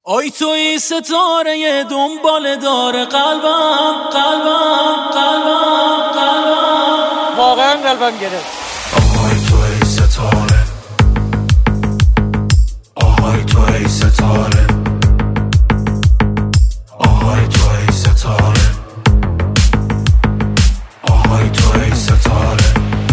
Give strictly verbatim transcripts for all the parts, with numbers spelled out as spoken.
آی توی ستاره دنبال داره قلبم قلبم قلبم قلبم واقعا قلبم گرفت. آهای توی ستاره، آهای توی ستاره، آهای توی ستاره، آهای توی ستاره.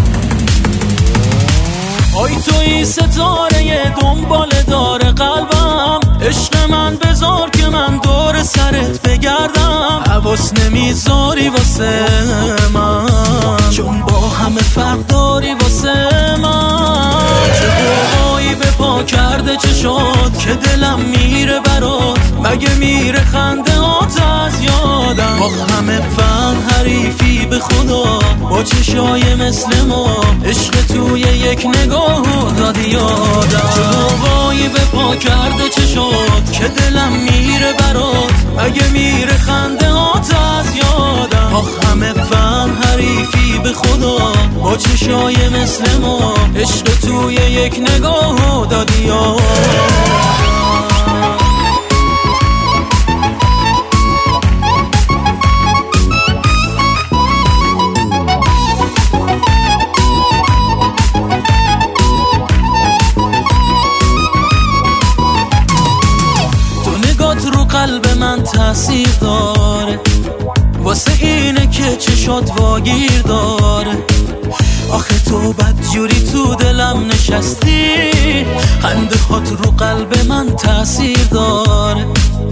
آی توی ستاره دنبال داره قلبم، عشق من بذار که من دور سرت بگردم، حواس نمیذاری واسه من چون با همه فرق داری واسه من. چه بوهایی به پا کرده چشات که دلم میره برات، مگه میره خنده هات از یادم. با همه فن حریفی به خدا، با چشای مثل ما عشق توی یک نگاه دادی یادم. چه بوهایی به پا کرده چشات که دلم میره برات، مگه میره خنده هات از یادم. با همه فن حریفی به خدا، با چشای مثل ما عشق توی یک نگاه دادی یادم. رو قلب من تاثیر داره، واسه اینه که چشات واگیر داره. آخه تو بدجوری تو دلم نشستی، خنده هات رو قلب من تاثیر داره.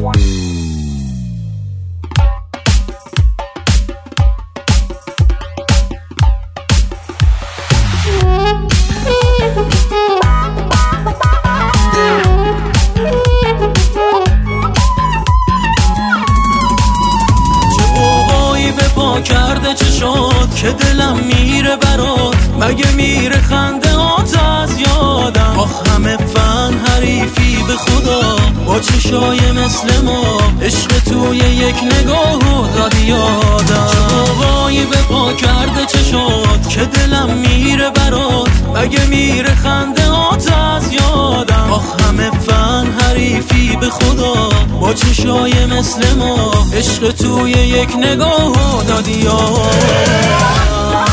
کرده چشات که دلم میره برات، مگه میره خنده هات از یادم. آخ همه فن حریفی به خدا، با چشای مثل ما عشق توی یک نگاه دادی یادم. چه بابایی به پا کرده چشات که دلم میره برات، مگه میره خنده هات از یادم. آخ همه فن حریفی به خدا، با چشای مثل ما عشق توی یک نگاه دادی یادم.